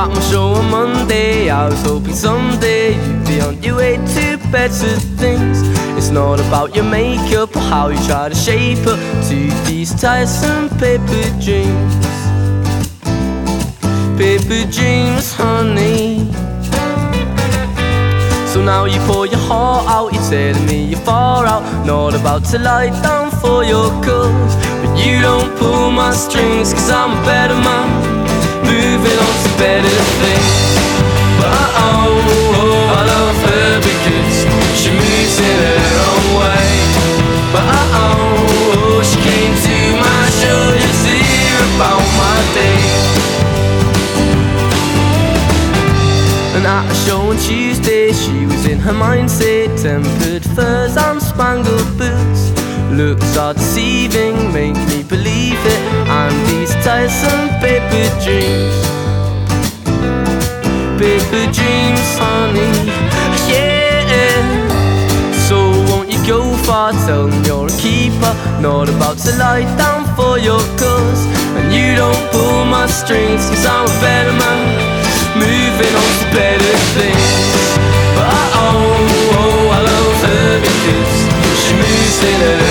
at my show on Monday, I was hoping someday you'd be on your way to better things. It's not about your makeup or how you try to shape up to these tiresome paper dreams. Paper dreams, honey. So now you pour your heart out, you're telling me you're far out, not about to lie down for your cause. But you don't pull my strings, cause I'm a better man, moving on to better things. But I love her because she moves in her own way. But she came to my show just to hear about my day. And at a show on Tuesday, she was in her mindset, tempered furs and spangled boots. Looks are deceiving, make me believe it, and these tiresome paper dreams. Paper dreams, honey, yeah. So won't you go far, tell them you're a keeper, not about to lie down for your cause. And you don't pull my strings, cause I'm a better man, moving on to better things. But I love her because she moves in her